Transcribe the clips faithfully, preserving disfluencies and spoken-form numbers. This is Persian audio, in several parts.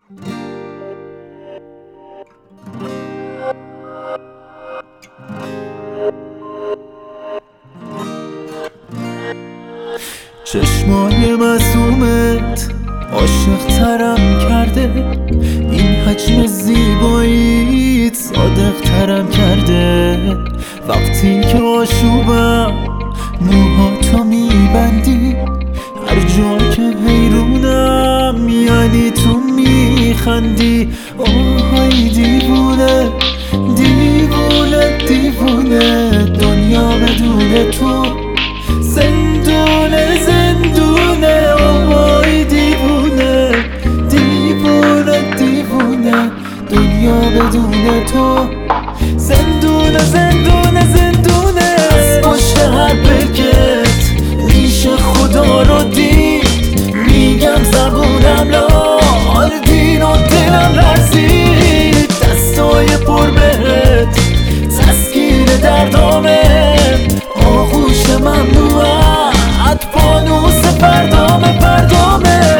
چشمای معصومت عاشق ترم کرده، این حجم زیباییت صادق ترم کرده. وقتی که آشوبم موهاتو میبندی، هر جا که حیرونم یعنی تو میخندی. آهای دیوونه دیوونه دیوونه، دنیا بدون تو زندونه زندونه. آهای دیوونه دیوونه دیوونه، دنیا بدون تو زندونه زندونه زندونه. از پشت هر برکت میشه خدا رو دید، میگم زبونم لال دین و دلم لرزید. دستای پر بهت تسکیر دردامه، آغوش ممنوعت فانوس فردامه فردامه.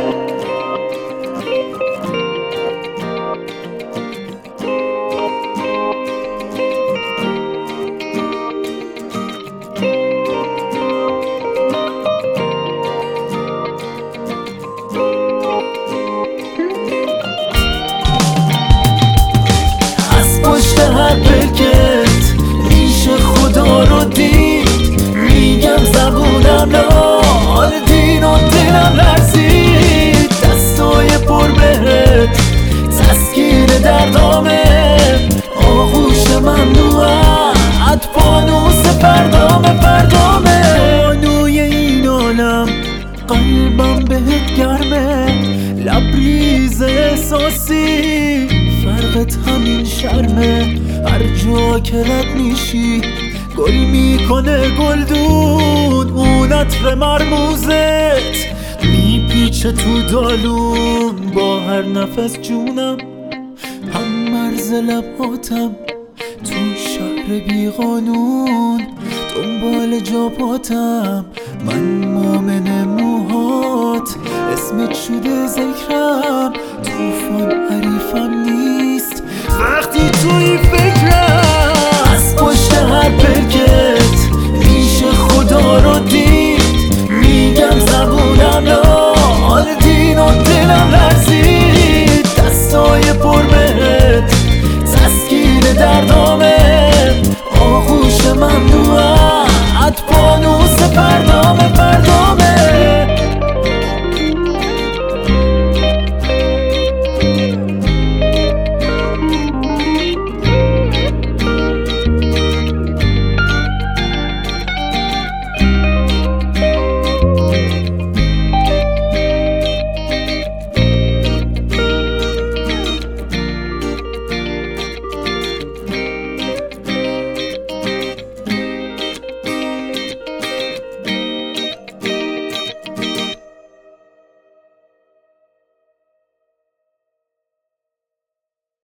هر برکت میشه خدا رو دید، میگم زبونم لال دین و دلم لرزید. دستای پر بهت تسکیر دردامه، آغوش ممنوعت فانوس فردامه فردامه. بانوی این عالم قلبم بهت گرمه، لبریز احساسی فرقت همین شرمه. هر جا که رد میشی گل میکنه گلدون، اون عطر مرموزت میپیچه تو دالون. با هر نفس جونم هم مرز لباتم، تو شهر بی قانون دنبال جاپاتم. من مومن موهات اسمت شده ذکرم، توفان حریفم